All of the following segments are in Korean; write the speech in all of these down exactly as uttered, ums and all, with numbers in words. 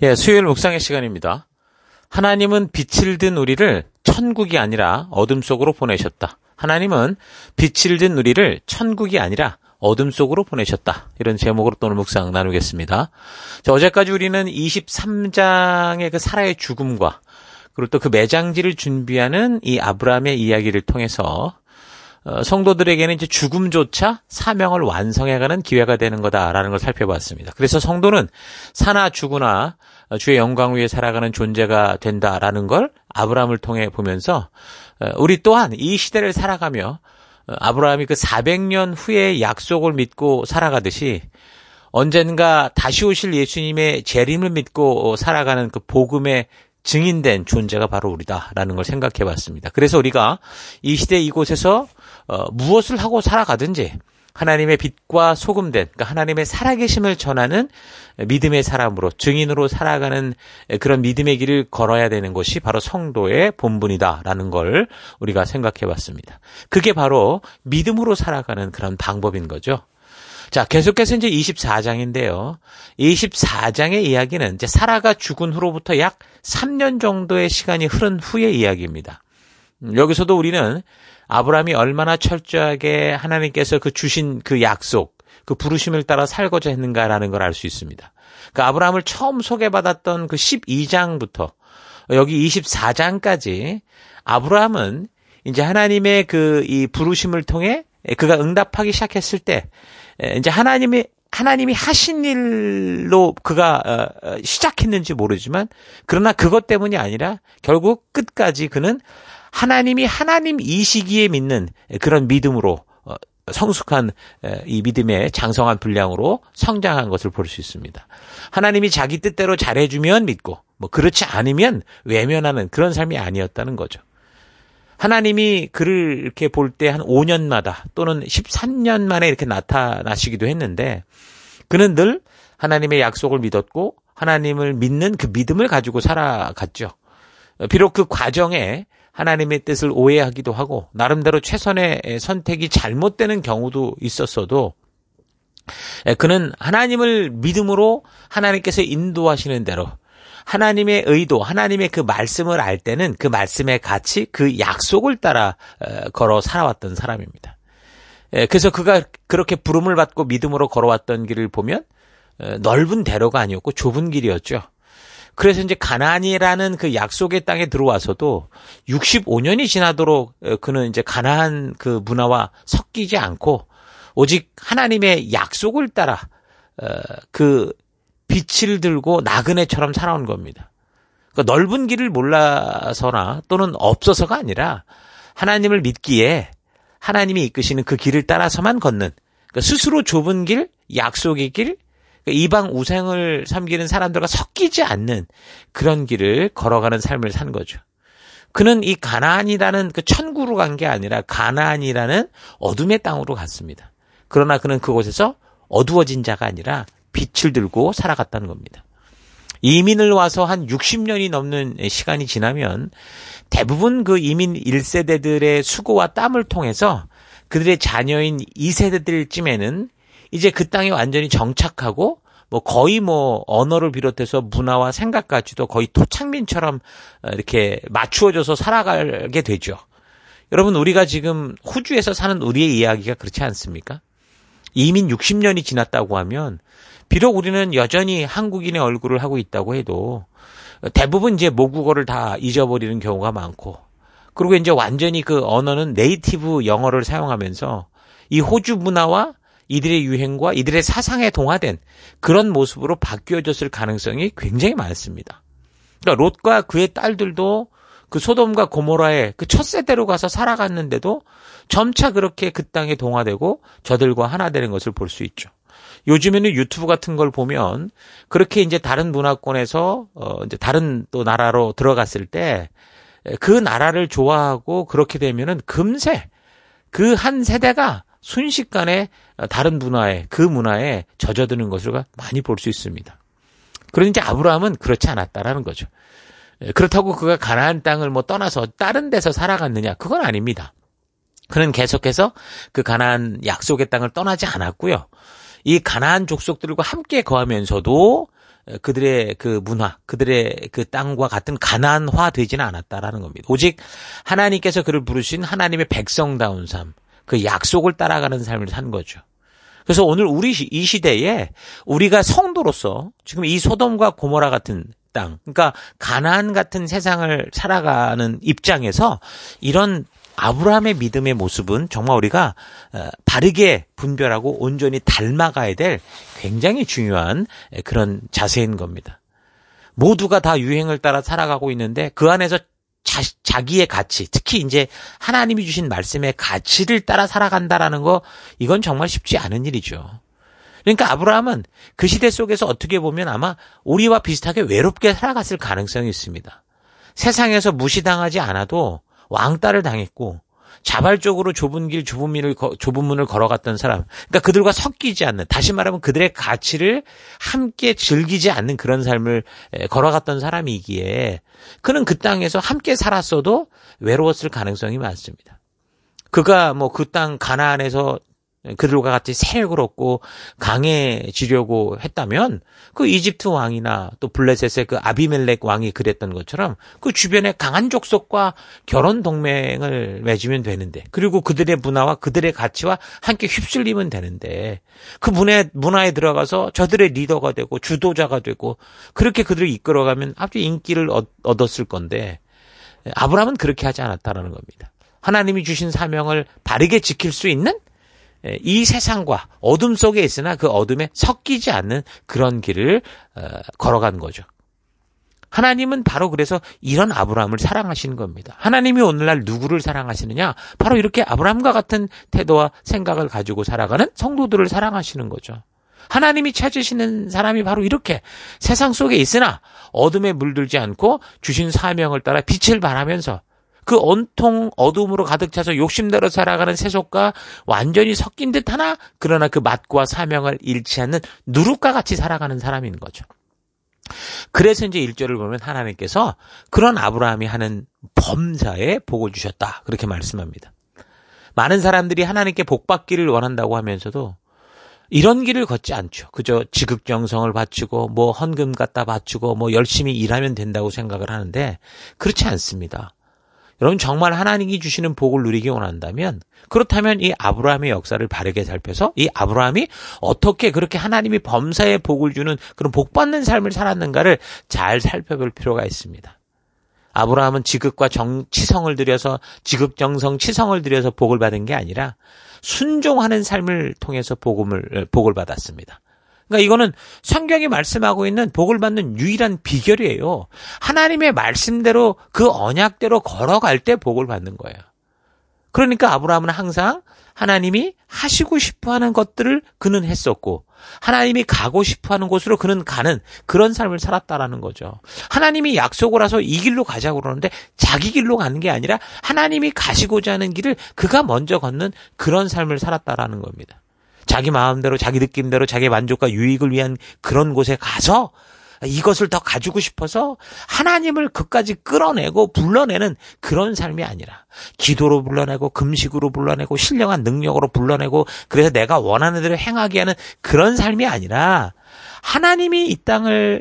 예, 수요일 묵상의 시간입니다. 하나님은 빛을 든 우리를 천국이 아니라 어둠 속으로 보내셨다. 하나님은 빛을 든 우리를 천국이 아니라 어둠 속으로 보내셨다. 이런 제목으로 또 오늘 묵상 나누겠습니다. 자, 어제까지 우리는 이십삼 장의 그 사라의 죽음과 그리고 또 그 매장지를 준비하는 이 아브라함의 이야기를 통해서 어, 성도들에게는 이제 죽음조차 사명을 완성해가는 기회가 되는 거다라는 걸 살펴봤습니다. 그래서 성도는 사나 죽으나 주의 영광 위에 살아가는 존재가 된다라는 걸 아브라함을 통해 보면서 우리 또한 이 시대를 살아가며 아브라함이 그 사백 년 후의 약속을 믿고 살아가듯이 언젠가 다시 오실 예수님의 재림을 믿고 살아가는 그 복음의 증인된 존재가 바로 우리다라는 걸 생각해 봤습니다. 그래서 우리가 이 시대 이곳에서 어, 무엇을 하고 살아가든지 하나님의 빛과 소금된, 그러니까 하나님의 살아계심을 전하는 믿음의 사람으로, 증인으로 살아가는 그런 믿음의 길을 걸어야 되는 것이 바로 성도의 본분이다라는 걸 우리가 생각해 봤습니다. 그게 바로 믿음으로 살아가는 그런 방법인 거죠. 자, 계속해서 이제 이십사 장인데요. 이십사 장의 이야기는 이제 사라가 죽은 후로부터 약 삼 년 정도의 시간이 흐른 후의 이야기입니다. 여기서도 우리는 아브라함이 얼마나 철저하게 하나님께서 그 주신 그 약속, 그 부르심을 따라 살고자 했는가라는 걸 알 수 있습니다. 그 아브라함을 처음 소개받았던 그 십이 장부터 여기 이십사 장까지 아브라함은 이제 하나님의 그 이 부르심을 통해 그가 응답하기 시작했을 때 이제 하나님이 하나님이 하신 일로 그가 시작했는지 모르지만 그러나 그것 때문이 아니라 결국 끝까지 그는 하나님이 하나님이시기에 믿는 그런 믿음으로 성숙한 이 믿음의 장성한 분량으로 성장한 것을 볼 수 있습니다. 하나님이 자기 뜻대로 잘해주면 믿고 뭐 그렇지 않으면 외면하는 그런 삶이 아니었다는 거죠. 하나님이 그를 이렇게 볼 때 한 오 년마다 또는 십삼 년 만에 이렇게 나타나시기도 했는데 그는 늘 하나님의 약속을 믿었고 하나님을 믿는 그 믿음을 가지고 살아갔죠. 비록 그 과정에 하나님의 뜻을 오해하기도 하고 나름대로 최선의 선택이 잘못되는 경우도 있었어도 그는 하나님을 믿음으로 하나님께서 인도하시는 대로 하나님의 의도, 하나님의 그 말씀을 알 때는 그 말씀의 가치, 그 약속을 따라 걸어 살아왔던 사람입니다. 그래서 그가 그렇게 부름을 받고 믿음으로 걸어왔던 길을 보면 넓은 대로가 아니었고 좁은 길이었죠. 그래서 이제 가나안이라는 그 약속의 땅에 들어와서도 육십오 년이 지나도록 그는 이제 가나안 그 문화와 섞이지 않고 오직 하나님의 약속을 따라 그 빛을 들고 나그네처럼 살아온 겁니다. 그러니까 넓은 길을 몰라서나 또는 없어서가 아니라 하나님을 믿기에 하나님이 이끄시는 그 길을 따라서만 걷는 그러니까 스스로 좁은 길, 약속의 길, 이방 우상을 섬기는 사람들과 섞이지 않는 그런 길을 걸어가는 삶을 산 거죠. 그는 이 가나안이라는 그 천국으로 간 게 아니라 가나안이라는 어둠의 땅으로 갔습니다. 그러나 그는 그곳에서 어두워진 자가 아니라 빛을 들고 살아갔다는 겁니다. 이민을 와서 한 육십 년이 넘는 시간이 지나면 대부분 그 이민 일 세대들의 수고와 땀을 통해서 그들의 자녀인 이 세대들쯤에는 이제 그 땅에 완전히 정착하고 뭐 거의 뭐 언어를 비롯해서 문화와 생각까지도 거의 토착민처럼 이렇게 맞추어져서 살아가게 되죠. 여러분 우리가 지금 호주에서 사는 우리의 이야기가 그렇지 않습니까? 이민 육십 년이 지났다고 하면 비록 우리는 여전히 한국인의 얼굴을 하고 있다고 해도 대부분 이제 모국어를 다 잊어버리는 경우가 많고 그리고 이제 완전히 그 언어는 네이티브 영어를 사용하면서 이 호주 문화와 이들의 유행과 이들의 사상에 동화된 그런 모습으로 바뀌어졌을 가능성이 굉장히 많습니다. 그러니까 롯과 그의 딸들도 그 소돔과 고모라의 그 첫 세대로 가서 살아갔는데도 점차 그렇게 그 땅에 동화되고 저들과 하나 되는 것을 볼 수 있죠. 요즘에는 유튜브 같은 걸 보면 그렇게 이제 다른 문화권에서 어 이제 다른 또 나라로 들어갔을 때 그 나라를 좋아하고 그렇게 되면은 금세 그 한 세대가 순식간에 다른 문화에 그 문화에 젖어드는 것을 많이 볼 수 있습니다. 그런데 이제 아브라함은 그렇지 않았다라는 거죠. 그렇다고 그가 가나안 땅을 뭐 떠나서 다른 데서 살아갔느냐? 그건 아닙니다. 그는 계속해서 그 가나안 약속의 땅을 떠나지 않았고요. 이 가나안 족속들과 함께 거하면서도 그들의 그 문화, 그들의 그 땅과 같은 가난화 되지는 않았다라는 겁니다. 오직 하나님께서 그를 부르신 하나님의 백성다운 삶, 그 약속을 따라가는 삶을 산 거죠. 그래서 오늘 우리 이 시대에 우리가 성도로서 지금 이 소돔과 고모라 같은 땅, 그러니까 가나안 같은 세상을 살아가는 입장에서 이런 아브라함의 믿음의 모습은 정말 우리가 바르게 분별하고 온전히 닮아가야 될 굉장히 중요한 그런 자세인 겁니다. 모두가 다 유행을 따라 살아가고 있는데 그 안에서 자, 자기의 가치, 특히 이제 하나님이 주신 말씀의 가치를 따라 살아간다라는 거, 이건 정말 쉽지 않은 일이죠. 그러니까 아브라함은 그 시대 속에서 어떻게 보면 아마 우리와 비슷하게 외롭게 살아갔을 가능성이 있습니다. 세상에서 무시당하지 않아도 왕따를 당했고 자발적으로 좁은 길, 좁은 문을, 좁은 문을 걸어갔던 사람. 그러니까 그들과 섞이지 않는, 다시 말하면 그들의 가치를 함께 즐기지 않는 그런 삶을 걸어갔던 사람이기에 그는 그 땅에서 함께 살았어도 외로웠을 가능성이 많습니다. 그가 뭐 그 땅 가나안에서 그들과 같이 세력을 얻고 강해지려고 했다면 그 이집트 왕이나 또 블레셋의 그 아비멜렉 왕이 그랬던 것처럼 그 주변에 강한 족속과 결혼 동맹을 맺으면 되는데, 그리고 그들의 문화와 그들의 가치와 함께 휩쓸리면 되는데, 그 문화에, 문화에 들어가서 저들의 리더가 되고 주도자가 되고 그렇게 그들을 이끌어가면 아주 인기를 얻, 얻었을 건데 아브라함은 그렇게 하지 않았다는 겁니다. 하나님이 주신 사명을 바르게 지킬 수 있는 이 세상과 어둠 속에 있으나 그 어둠에 섞이지 않는 그런 길을 걸어간 거죠. 하나님은 바로 그래서 이런 아브라함을 사랑하시는 겁니다. 하나님이 오늘날 누구를 사랑하시느냐? 바로 이렇게 아브라함과 같은 태도와 생각을 가지고 살아가는 성도들을 사랑하시는 거죠. 하나님이 찾으시는 사람이 바로 이렇게 세상 속에 있으나 어둠에 물들지 않고 주신 사명을 따라 빛을 발하면서 그 온통 어둠으로 가득 차서 욕심대로 살아가는 세속과 완전히 섞인 듯 하나 그러나 그 맛과 사명을 잃지 않는 누룩과 같이 살아가는 사람인 거죠. 그래서 이제 일 절을 보면 하나님께서 그런 아브라함이 하는 범사에 복을 주셨다, 그렇게 말씀합니다. 많은 사람들이 하나님께 복 받기를 원한다고 하면서도 이런 길을 걷지 않죠. 그저 지극정성을 바치고 뭐 헌금 갖다 바치고 뭐 열심히 일하면 된다고 생각을 하는데 그렇지 않습니다. 여러분, 정말 하나님이 주시는 복을 누리기 원한다면, 그렇다면 이 아브라함의 역사를 바르게 살펴서 이 아브라함이 어떻게 그렇게 하나님이 범사에 복을 주는 그런 복받는 삶을 살았는가를 잘 살펴볼 필요가 있습니다. 아브라함은 지극과 정, 치성을 들여서 지극정성 치성을 들여서 복을 받은 게 아니라 순종하는 삶을 통해서 복음을, 복을 받았습니다. 그러니까 이거는 성경이 말씀하고 있는 복을 받는 유일한 비결이에요. 하나님의 말씀대로 그 언약대로 걸어갈 때 복을 받는 거예요. 그러니까 아브라함은 항상 하나님이 하시고 싶어하는 것들을 그는 했었고 하나님이 가고 싶어하는 곳으로 그는 가는 그런 삶을 살았다라는 거죠. 하나님이 약속을 해서 이 길로 가자고 그러는데 자기 길로 가는 게 아니라 하나님이 가시고자 하는 길을 그가 먼저 걷는 그런 삶을 살았다라는 겁니다. 자기 마음대로 자기 느낌대로 자기 만족과 유익을 위한 그런 곳에 가서 이것을 더 가지고 싶어서 하나님을 그까지 끌어내고 불러내는 그런 삶이 아니라 기도로 불러내고 금식으로 불러내고 신령한 능력으로 불러내고 그래서 내가 원하는 대로 행하게 하는 그런 삶이 아니라 하나님이 이 땅을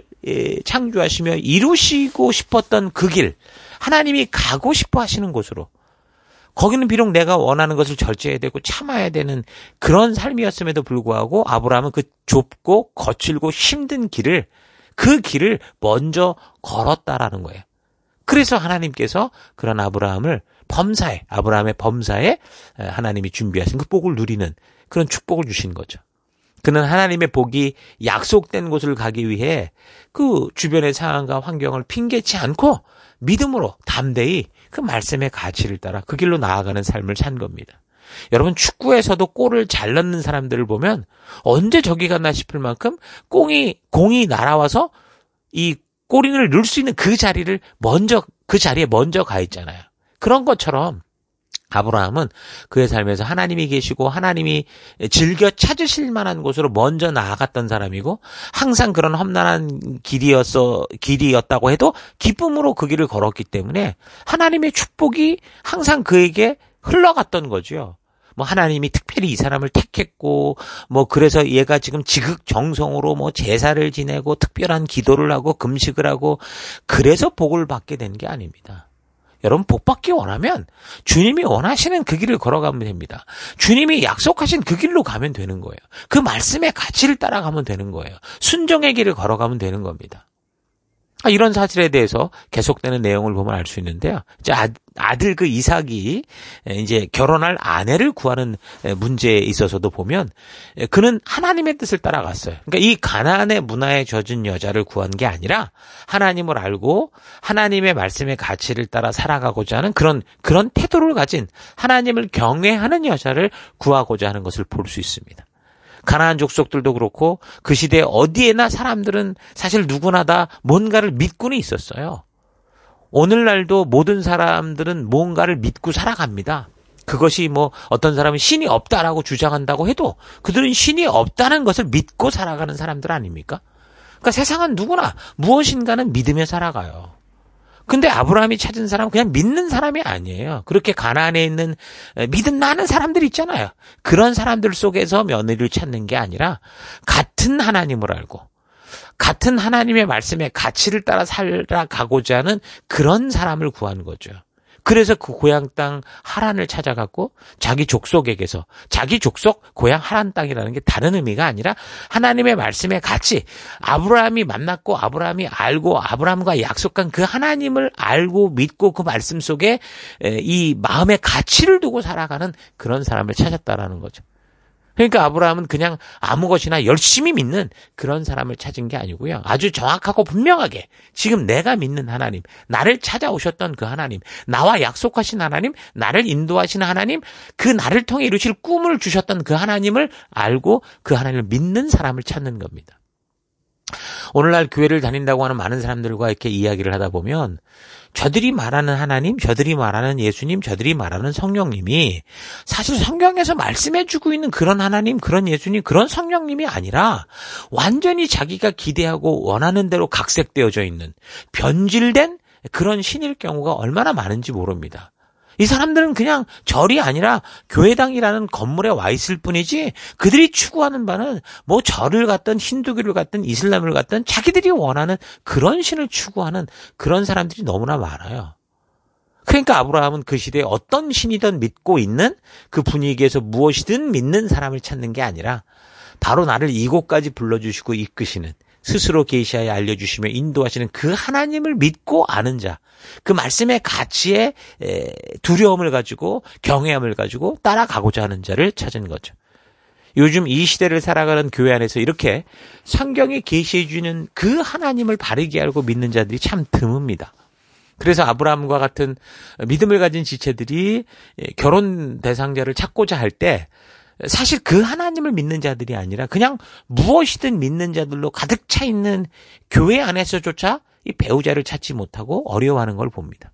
창조하시며 이루시고 싶었던 그 길, 하나님이 가고 싶어 하시는 곳으로, 거기는 비록 내가 원하는 것을 절제해야 되고 참아야 되는 그런 삶이었음에도 불구하고 아브라함은 그 좁고 거칠고 힘든 길을, 그 길을 먼저 걸었다라는 거예요. 그래서 하나님께서 그런 아브라함을 범사에, 아브라함의 범사에 하나님이 준비하신 그 복을 누리는 그런 축복을 주신 거죠. 그는 하나님의 복이 약속된 곳을 가기 위해 그 주변의 상황과 환경을 핑계치 않고 믿음으로 담대히 그 말씀의 가치를 따라 그 길로 나아가는 삶을 산 겁니다. 여러분, 축구에서도 골을 잘 넣는 사람들을 보면 언제 저기 갔나 싶을 만큼 공이, 공이 날아와서 이 골인을 넣을 수 있는 그 자리를 먼저, 그 자리에 먼저 가 있잖아요. 그런 것처럼 아브라함은 그의 삶에서 하나님이 계시고 하나님이 즐겨 찾으실 만한 곳으로 먼저 나아갔던 사람이고 항상 그런 험난한 길이었어, 길이었다고 해도 기쁨으로 그 길을 걸었기 때문에 하나님의 축복이 항상 그에게 흘러갔던 거죠. 뭐 하나님이 특별히 이 사람을 택했고 뭐 그래서 얘가 지금 지극정성으로 뭐 제사를 지내고 특별한 기도를 하고 금식을 하고 그래서 복을 받게 된 게 아닙니다. 여러분 복 받기 원하면 주님이 원하시는 그 길을 걸어가면 됩니다. 주님이 약속하신 그 길로 가면 되는 거예요. 그 말씀의 가치를 따라가면 되는 거예요. 순종의 길을 걸어가면 되는 겁니다. 이런 사실에 대해서 계속되는 내용을 보면 알 수 있는데요. 이제 아들 그 이삭이 이제 결혼할 아내를 구하는 문제에 있어서도 보면 그는 하나님의 뜻을 따라갔어요. 그러니까 이 가나안의 문화에 젖은 여자를 구한 게 아니라 하나님을 알고 하나님의 말씀의 가치를 따라 살아가고자 하는 그런 그런 태도를 가진 하나님을 경외하는 여자를 구하고자 하는 것을 볼 수 있습니다. 가나안 족속들도 그렇고 그 시대 어디에나 사람들은 사실 누구나 다 뭔가를 믿고는 있었어요. 오늘날도 모든 사람들은 뭔가를 믿고 살아갑니다. 그것이 뭐 어떤 사람은 신이 없다라고 주장한다고 해도 그들은 신이 없다는 것을 믿고 살아가는 사람들 아닙니까? 그러니까 세상은 누구나 무엇인가는 믿으며 살아가요. 근데 아브라함이 찾은 사람은 그냥 믿는 사람이 아니에요. 그렇게 가나안에 있는 믿음 많은 사람들 있잖아요. 그런 사람들 속에서 며느리를 찾는 게 아니라 같은 하나님을 알고 같은 하나님의 말씀의 가치를 따라 살아가고자 하는 그런 사람을 구한 거죠. 그래서 그 고향 땅 하란을 찾아갔고 자기 족속에게서 자기 족속 고향 하란 땅이라는 게 다른 의미가 아니라 하나님의 말씀의 가치 아브라함이 만났고 아브라함이 알고 아브라함과 약속한 그 하나님을 알고 믿고 그 말씀 속에 이 마음의 가치를 두고 살아가는 그런 사람을 찾았다라는 거죠. 그러니까 아브라함은 그냥 아무 것이나 열심히 믿는 그런 사람을 찾은 게 아니고요. 아주 정확하고 분명하게 지금 내가 믿는 하나님, 나를 찾아오셨던 그 하나님, 나와 약속하신 하나님, 나를 인도하시는 하나님, 그 나를 통해 이루실 꿈을 주셨던 그 하나님을 알고 그 하나님을 믿는 사람을 찾는 겁니다. 오늘날 교회를 다닌다고 하는 많은 사람들과 이렇게 이야기를 하다 보면 저들이 말하는 하나님, 저들이 말하는 예수님, 저들이 말하는 성령님이 사실 성경에서 말씀해주고 있는 그런 하나님, 그런 예수님, 그런 성령님이 아니라 완전히 자기가 기대하고 원하는 대로 각색되어져 있는 변질된 그런 신일 경우가 얼마나 많은지 모릅니다. 이 사람들은 그냥 절이 아니라 교회당이라는 건물에 와 있을 뿐이지 그들이 추구하는 바는 뭐 절을 갔든 힌두교를 갔든 이슬람을 갔든 자기들이 원하는 그런 신을 추구하는 그런 사람들이 너무나 많아요. 그러니까 아브라함은 그 시대에 어떤 신이든 믿고 있는 그 분위기에서 무엇이든 믿는 사람을 찾는 게 아니라 바로 나를 이곳까지 불러주시고 이끄시는 스스로 계시하여 알려주시며 인도하시는 그 하나님을 믿고 아는 자, 그 말씀의 가치에 두려움을 가지고 경외함을 가지고 따라가고자 하는 자를 찾은 거죠. 요즘 이 시대를 살아가는 교회 안에서 이렇게 성경이 계시해 주는 그 하나님을 바르게 알고 믿는 자들이 참 드뭅니다. 그래서 아브라함과 같은 믿음을 가진 지체들이 결혼 대상자를 찾고자 할 때 사실 그 하나님을 믿는 자들이 아니라 그냥 무엇이든 믿는 자들로 가득 차 있는 교회 안에서조차 이 배우자를 찾지 못하고 어려워하는 걸 봅니다.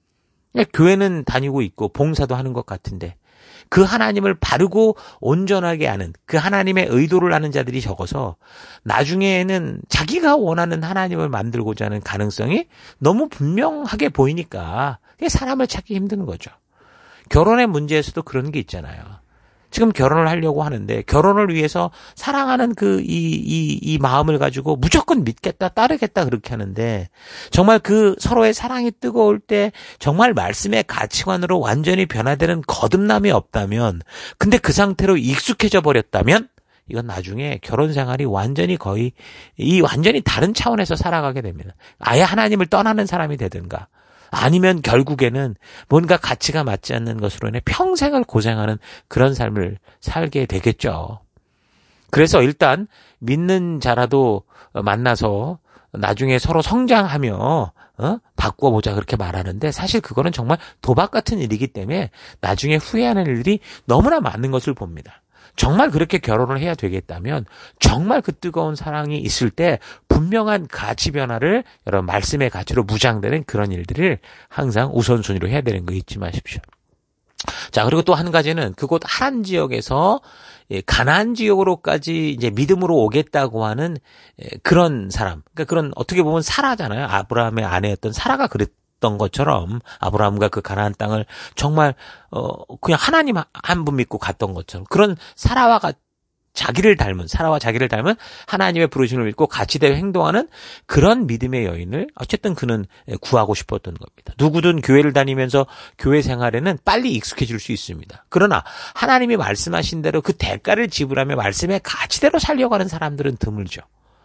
교회는 다니고 있고 봉사도 하는 것 같은데 그 하나님을 바르고 온전하게 아는 그 하나님의 의도를 아는 자들이 적어서 나중에는 자기가 원하는 하나님을 만들고자 하는 가능성이 너무 분명하게 보이니까 사람을 찾기 힘든 거죠. 결혼의 문제에서도 그런 게 있잖아요. 지금 결혼을 하려고 하는데 결혼을 위해서 사랑하는 그 이 이 이 마음을 가지고 무조건 믿겠다 따르겠다 그렇게 하는데 정말 그 서로의 사랑이 뜨거울 때 정말 말씀의 가치관으로 완전히 변화되는 거듭남이 없다면 근데 그 상태로 익숙해져 버렸다면 이건 나중에 결혼 생활이 완전히 거의 이 완전히 다른 차원에서 살아가게 됩니다. 아예 하나님을 떠나는 사람이 되든가 아니면 결국에는 뭔가 가치가 맞지 않는 것으로 인해 평생을 고생하는 그런 삶을 살게 되겠죠. 그래서 일단 믿는 자라도 만나서 나중에 서로 성장하며 어? 바꿔보자 그렇게 말하는데 사실 그거는 정말 도박 같은 일이기 때문에 나중에 후회하는 일들이 너무나 많은 것을 봅니다. 정말 그렇게 결혼을 해야 되겠다면 정말 그 뜨거운 사랑이 있을 때 분명한 가치 변화를 여러분 말씀의 가치로 무장되는 그런 일들을 항상 우선순위로 해야 되는 거 잊지 마십시오. 자, 그리고 또 한 가지는 그곳 하란 지역에서 가나안 지역으로까지 이제 믿음으로 오겠다고 하는 그런 사람. 그러니까 그런 어떻게 보면 사라잖아요. 아브라함의 아내였던 사라가 그랬 믿었던 것처럼 아브라함과 그 가나안 땅을 정말 어 그냥 하나님 한 분 믿고 갔던 것처럼 그런 사라와 같 자기를 닮은 사라와 자기를 닮은 하나님의 부르심을 믿고 같이 대해 행동하는 그런 믿음의 여인을 어쨌든 그는 구하고 싶었던 겁니다. 누구든 교회를 다니면서 교회 생활에는 빨리 익숙해질 수 있습니다. 그러나 하나님이 말씀하신 대로 그 대가를 지불하며 말씀의 가치대로 살려고 하는 사람들은 드물죠.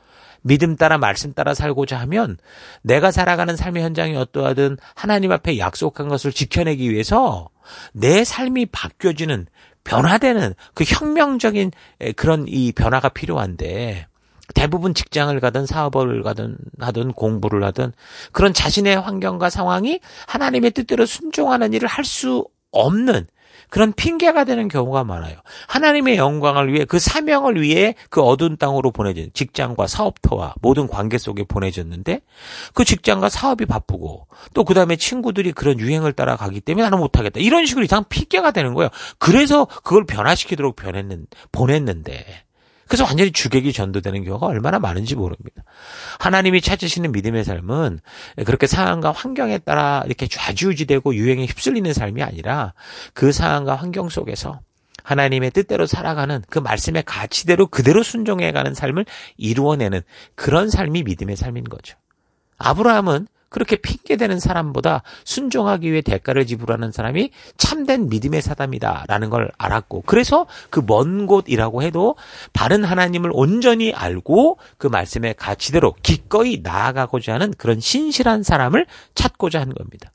믿음 따라 말씀 따라 살고자 하면 내가 살아가는 삶의 현장이 어떠하든 하나님 앞에 약속한 것을 지켜내기 위해서 내 삶이 바뀌어지는 변화되는 그 혁명적인 그런 이 변화가 필요한데 대부분 직장을 가든 사업을 가든 하든 공부를 하든 그런 자신의 환경과 상황이 하나님의 뜻대로 순종하는 일을 할 수 없는 그런 핑계가 되는 경우가 많아요. 하나님의 영광을 위해 그 사명을 위해 그 어두운 땅으로 보내진 직장과 사업터와 모든 관계 속에 보내졌는데 그 직장과 사업이 바쁘고 또 그다음에 친구들이 그런 유행을 따라가기 때문에 나는 못하겠다. 이런 식으로 이상 핑계가 되는 거예요. 그래서 그걸 변화시키도록 변했는, 보냈는데 그래서 완전히 주객이 전도되는 경우가 얼마나 많은지 모릅니다. 하나님이 찾으시는 믿음의 삶은 그렇게 상황과 환경에 따라 이렇게 좌지우지되고 유행에 휩쓸리는 삶이 아니라 그 상황과 환경 속에서 하나님의 뜻대로 살아가는 그 말씀의 가치대로 그대로 순종해가는 삶을 이루어내는 그런 삶이 믿음의 삶인 거죠. 아브라함은 그렇게 핑계대는 사람보다 순종하기 위해 대가를 지불하는 사람이 참된 믿음의 사람이다라는 걸 알았고 그래서 그 먼 곳이라고 해도 바른 하나님을 온전히 알고 그 말씀의 가치대로 기꺼이 나아가고자 하는 그런 신실한 사람을 찾고자 한 겁니다.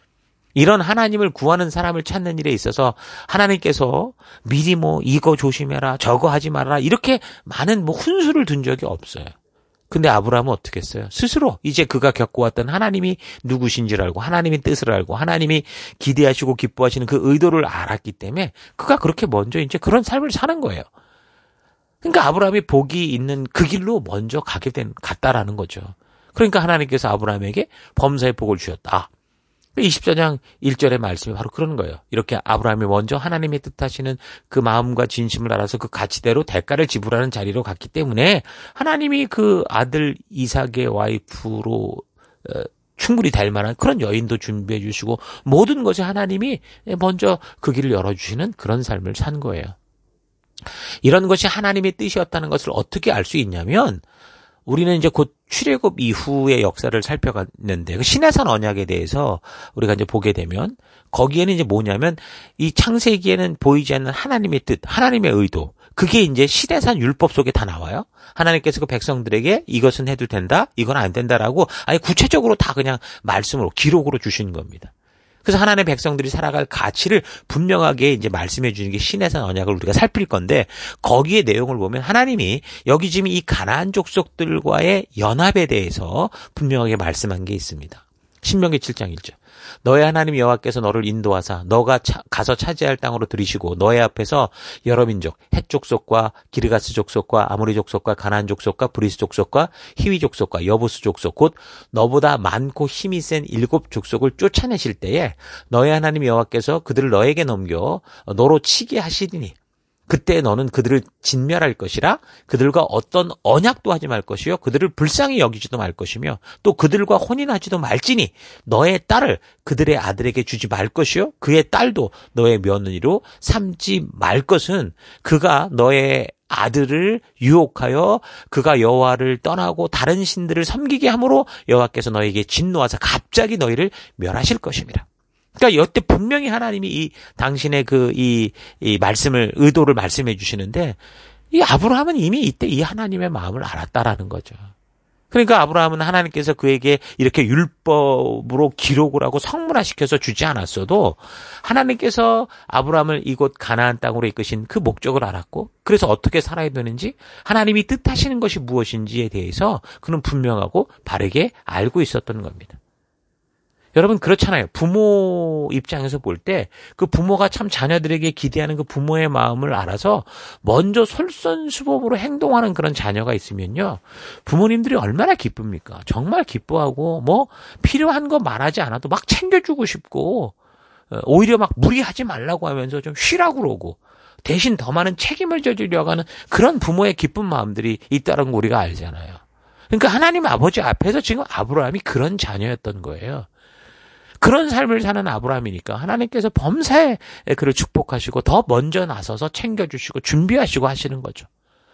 이런 하나님을 구하는 사람을 찾는 일에 있어서 하나님께서 미리 뭐 이거 조심해라 저거 하지 말아라 이렇게 많은 뭐 훈수를 둔 적이 없어요. 근데 아브라함은 어떻게 했어요? 스스로 이제 그가 겪어왔던 하나님이 누구신지를 알고 하나님의 뜻을 알고 하나님이 기대하시고 기뻐하시는 그 의도를 알았기 때문에 그가 그렇게 먼저 이제 그런 삶을 사는 거예요. 그러니까 아브라함이 복이 있는 그 길로 먼저 가게 된, 갔다라는 거죠. 그러니까 하나님께서 아브라함에게 범사의 복을 주셨다. 이십사 장 일 절의 말씀이 바로 그런 거예요. 이렇게 아브라함이 먼저 하나님의 뜻하시는 그 마음과 진심을 알아서 그 가치대로 대가를 지불하는 자리로 갔기 때문에 하나님이 그 아들 이삭의 와이프로 어, 충분히 될 만한 그런 여인도 준비해 주시고 모든 것에 하나님이 먼저 그 길을 열어주시는 그런 삶을 산 거예요. 이런 것이 하나님의 뜻이었다는 것을 어떻게 알 수 있냐면 우리는 이제 곧 출애굽 이후의 역사를 살펴갔는데 그 시내산 언약에 대해서 우리가 이제 보게 되면 거기에는 이제 뭐냐면 이 창세기에는 보이지 않는 하나님의 뜻, 하나님의 의도 그게 이제 시내산 율법 속에 다 나와요. 하나님께서 그 백성들에게 이것은 해도 된다, 이건 안 된다라고 아예 구체적으로 다 그냥 말씀으로 기록으로 주신 겁니다. 그래서 하나님의 백성들이 살아갈 가치를 분명하게 이제 말씀해 주는 게 시내산 언약을 우리가 살필 건데 거기에 내용을 보면 하나님이 여기 지금 이 가나안 족속들과의 연합에 대해서 분명하게 말씀한 게 있습니다. 신명기 칠 장 일 절. 너의 하나님 여호와께서 너를 인도하사 너가 차, 가서 차지할 땅으로 들이시고 너의 앞에서 여러 민족 헷 족속과 기르가스 족속과 아모리 족속과 가나안 족속과 브리스 족속과 히위 족속과 여부스 족속 곧 너보다 많고 힘이 센 일곱 족속을 쫓아내실 때에 너의 하나님 여호와께서 그들을 너에게 넘겨 너로 치게 하시리니 그때 너는 그들을 진멸할 것이라 그들과 어떤 언약도 하지 말 것이요 그들을 불쌍히 여기지도 말 것이며 또 그들과 혼인하지도 말지니 너의 딸을 그들의 아들에게 주지 말 것이요 그의 딸도 너의 며느리로 삼지 말 것은 그가 너의 아들을 유혹하여 그가 여호와를 떠나고 다른 신들을 섬기게 함으로 여호와께서 너에게 진노하사 갑자기 너희를 멸하실 것입니다. 그러니까 여태 분명히 하나님이 이 당신의 그 이 이 말씀을 의도를 말씀해 주시는데 이 아브라함은 이미 이때 이 하나님의 마음을 알았다라는 거죠. 그러니까 아브라함은 하나님께서 그에게 이렇게 율법으로 기록을 하고 성문화시켜서 주지 않았어도 하나님께서 아브라함을 이곳 가나안 땅으로 이끄신 그 목적을 알았고 그래서 어떻게 살아야 되는지 하나님이 뜻하시는 것이 무엇인지에 대해서 그는 분명하고 바르게 알고 있었던 겁니다. 여러분 그렇잖아요. 부모 입장에서 볼 때 그 부모가 참 자녀들에게 기대하는 그 부모의 마음을 알아서 먼저 솔선수범으로 행동하는 그런 자녀가 있으면요. 부모님들이 얼마나 기쁩니까? 정말 기뻐하고 뭐 필요한 거 말하지 않아도 막 챙겨주고 싶고 오히려 막 무리하지 말라고 하면서 좀 쉬라고 그러고 대신 더 많은 책임을 져주려고 하는 그런 부모의 기쁜 마음들이 있다는 거 우리가 알잖아요. 그러니까 하나님 아버지 앞에서 지금 아브라함이 그런 자녀였던 거예요. 그런 삶을 사는 아브라함이니까 하나님께서 범사에 그를 축복하시고 더 먼저 나서서 챙겨주시고 준비하시고 하시는 거죠.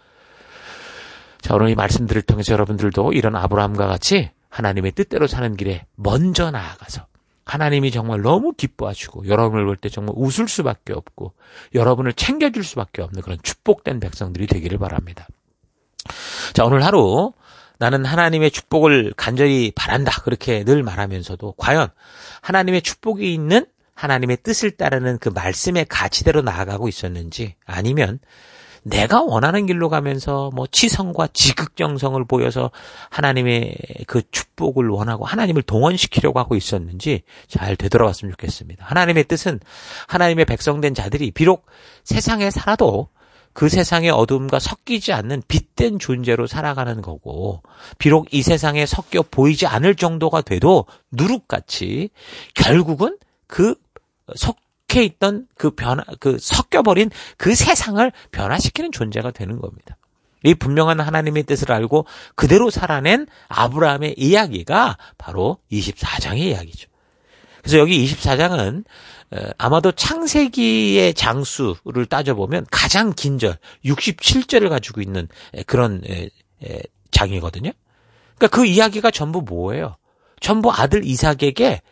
자, 오늘 이 말씀들을 통해서 여러분들도 이런 아브라함과 같이 하나님의 뜻대로 사는 길에 먼저 나아가서 하나님이 정말 너무 기뻐하시고 여러분을 볼 때 정말 웃을 수밖에 없고 여러분을 챙겨줄 수밖에 없는 그런 축복된 백성들이 되기를 바랍니다. 자, 오늘 하루 나는 하나님의 축복을 간절히 바란다 그렇게 늘 말하면서도 과연 하나님의 축복이 있는 하나님의 뜻을 따르는 그 말씀의 가치대로 나아가고 있었는지 아니면 내가 원하는 길로 가면서 뭐 치성과 지극정성을 보여서 하나님의 그 축복을 원하고 하나님을 동원시키려고 하고 있었는지 잘 되돌아봤으면 좋겠습니다. 하나님의 뜻은 하나님의 백성된 자들이 비록 세상에 살아도 그 세상의 어둠과 섞이지 않는 빛된 존재로 살아가는 거고 비록 이 세상에 섞여 보이지 않을 정도가 돼도 누룩같이 결국은 그 섞 해 있던 그 변화, 그 섞여버린 그 세상을 변화시키는 존재가 되는 겁니다. 이 분명한 하나님의 뜻을 알고 그대로 살아낸 아브라함의 이야기가 바로 이십사 장의 이야기죠. 그래서 여기 이십사 장은 아마도 창세기의 장수를 따져보면 가장 긴 절, 육십칠 절을 가지고 있는 그런 장이거든요. 그러니까 그 이야기가 전부 뭐예요? 전부 아들 이삭에게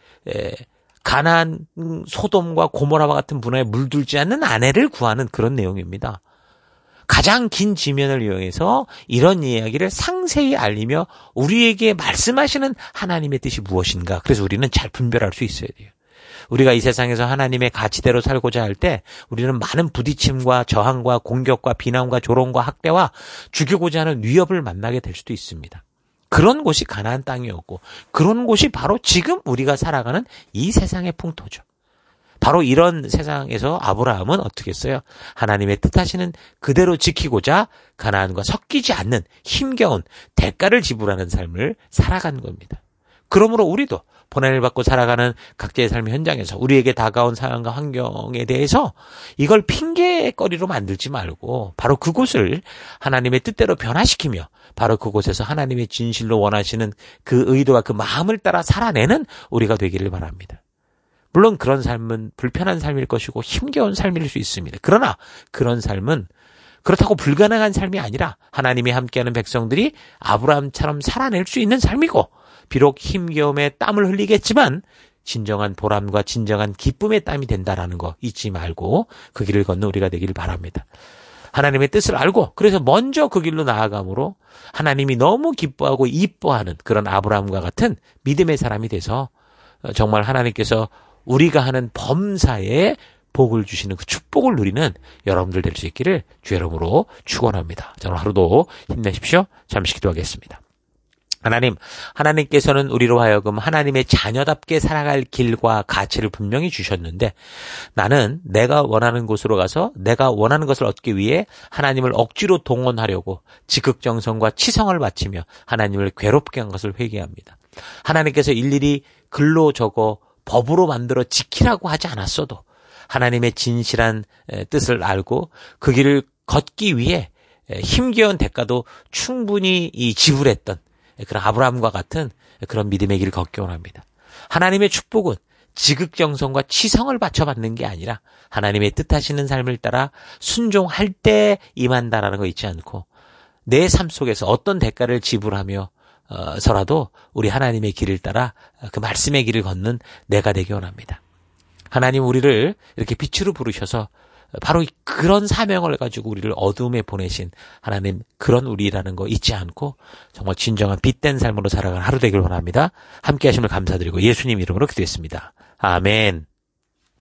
가나안, 소돔과 고모라와 같은 문화에 물들지 않는 아내를 구하는 그런 내용입니다. 가장 긴 지면을 이용해서 이런 이야기를 상세히 알리며 우리에게 말씀하시는 하나님의 뜻이 무엇인가. 그래서 우리는 잘 분별할 수 있어야 돼요. 우리가 이 세상에서 하나님의 가치대로 살고자 할 때 우리는 많은 부딪힘과 저항과 공격과 비난과 조롱과 학대와 죽이고자 하는 위협을 만나게 될 수도 있습니다. 그런 곳이 가나안 땅이었고 그런 곳이 바로 지금 우리가 살아가는 이 세상의 풍토죠. 바로 이런 세상에서 아브라함은 어떻게 했어요? 하나님의 뜻하시는 그대로 지키고자 가나안과 섞이지 않는 힘겨운 대가를 지불하는 삶을 살아간 겁니다. 그러므로 우리도 고난을 받고 살아가는 각자의 삶의 현장에서 우리에게 다가온 상황과 환경에 대해서 이걸 핑계거리로 만들지 말고 바로 그곳을 하나님의 뜻대로 변화시키며 바로 그곳에서 하나님의 진실로 원하시는 그 의도와 그 마음을 따라 살아내는 우리가 되기를 바랍니다. 물론 그런 삶은 불편한 삶일 것이고 힘겨운 삶일 수 있습니다. 그러나 그런 삶은 그렇다고 불가능한 삶이 아니라 하나님이 함께하는 백성들이 아브라함처럼 살아낼 수 있는 삶이고 비록 힘겨움에 땀을 흘리겠지만 진정한 보람과 진정한 기쁨의 땀이 된다라는 거 잊지 말고 그 길을 걷는 우리가 되기를 바랍니다. 하나님의 뜻을 알고 그래서 먼저 그 길로 나아감으로 하나님이 너무 기뻐하고 이뻐하는 그런 아브라함과 같은 믿음의 사람이 돼서 정말 하나님께서 우리가 하는 범사에 복을 주시는 그 축복을 누리는 여러분들 될 수 있기를 주 이름으로 축원합니다. 저는 하루도 힘내십시오. 잠시 기도하겠습니다. 하나님, 하나님께서는 우리로 하여금 하나님의 자녀답게 살아갈 길과 가치를 분명히 주셨는데 나는 내가 원하는 곳으로 가서 내가 원하는 것을 얻기 위해 하나님을 억지로 동원하려고 지극정성과 치성을 바치며 하나님을 괴롭게 한 것을 회개합니다. 하나님께서 일일이 글로 적어 법으로 만들어 지키라고 하지 않았어도 하나님의 진실한 뜻을 알고 그 길을 걷기 위해 힘겨운 대가도 충분히 지불했던 그런 아브라함과 같은 그런 믿음의 길을 걷기 원합니다. 하나님의 축복은 지극정성과 치성을 바쳐받는 게 아니라 하나님의 뜻하시는 삶을 따라 순종할 때 임한다라는 거 잊지 않고 내 삶 속에서 어떤 대가를 지불하며 어, 서라도 우리 하나님의 길을 따라 그 말씀의 길을 걷는 내가 되기 원합니다. 하나님 우리를 이렇게 빛으로 부르셔서 바로 그런 사명을 가지고 우리를 어둠에 보내신 하나님 그런 우리라는 거 잊지 않고 정말 진정한 빛된 삶으로 살아가는 하루 되길 원합니다. 함께 하심을 감사드리고 예수님 이름으로 기도했습니다. 아멘.